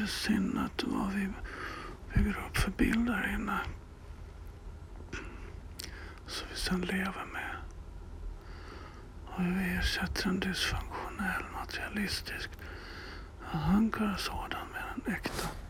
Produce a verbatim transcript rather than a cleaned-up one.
sinnet och vad vi bygger upp för bilder inne. Så vi sen lever med. Och vi ersätter en dysfunktionell, materialistisk ankar sådan med en äkta